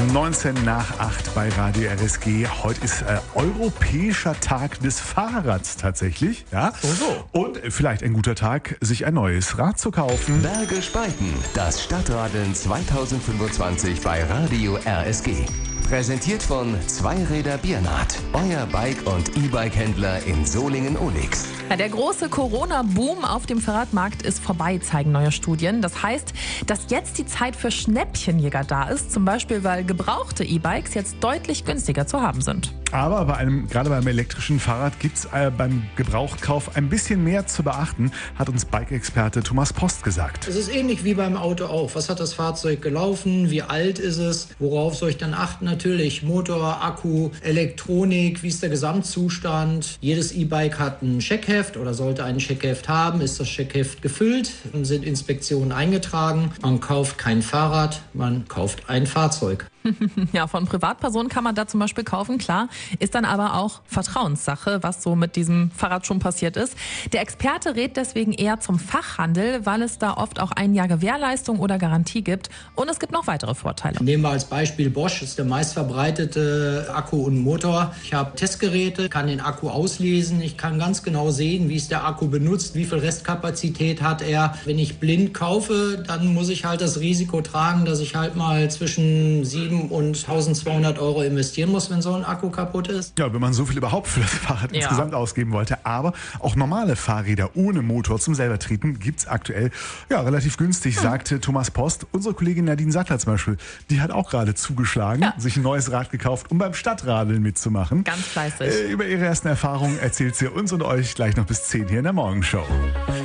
19 nach 8 bei Radio RSG. Heute ist Europäischer Tag des Fahrrads tatsächlich. Ja? So. Und vielleicht ein guter Tag, sich ein neues Rad zu kaufen. Berge-Spalten, das Stadtradeln 2025 bei Radio RSG. Präsentiert von Zweiräder Biernat, euer Bike- und E-Bike-Händler in Solingen-Olix. Ja, der große Corona-Boom auf dem Fahrradmarkt ist vorbei, zeigen neue Studien. Das heißt, dass jetzt die Zeit für Schnäppchenjäger da ist. Zum Beispiel, weil gebrauchte E-Bikes jetzt deutlich günstiger zu haben sind. Aber gerade beim elektrischen Fahrrad gibt es beim Gebrauchtkauf ein bisschen mehr zu beachten, hat uns Bike-Experte Thomas Post gesagt. Es ist ähnlich wie beim Auto auch. Was hat das Fahrzeug gelaufen? Wie alt ist es? Worauf soll ich dann achten? Natürlich Motor, Akku, Elektronik, wie ist der Gesamtzustand? Jedes E-Bike hat ein Checkheft oder sollte ein Checkheft haben. Ist das Checkheft gefüllt? Sind Inspektionen eingetragen? Man kauft kein Fahrrad, man kauft ein Fahrzeug. Ja, von Privatpersonen kann man da zum Beispiel kaufen, klar. Ist dann aber auch Vertrauenssache, was so mit diesem Fahrrad schon passiert ist. Der Experte rät deswegen eher zum Fachhandel, weil es da oft auch ein Jahr Gewährleistung oder Garantie gibt. Und es gibt noch weitere Vorteile. Nehmen wir als Beispiel Bosch, ist der meistverbreitete Akku und Motor. Ich habe Testgeräte, kann den Akku auslesen. Ich kann ganz genau sehen, wie ist der Akku benutzt, wie viel Restkapazität hat er. Wenn ich blind kaufe, dann muss ich halt das Risiko tragen, dass ich halt mal zwischen 7 und 1.200 € investieren muss, wenn so ein Akku kaputt ist. Ja, wenn man so viel überhaupt für das Fahrrad insgesamt ausgeben wollte. Aber auch normale Fahrräder ohne Motor zum selbertreten gibt es aktuell relativ günstig, sagte Thomas Post. Unsere Kollegin Nadine Sattler zum Beispiel, die hat auch gerade zugeschlagen, sich ein neues Rad gekauft, um beim Stadtradeln mitzumachen. Ganz fleißig. Über ihre ersten Erfahrungen erzählt sie uns und euch gleich noch bis 10 hier in der Morgenshow.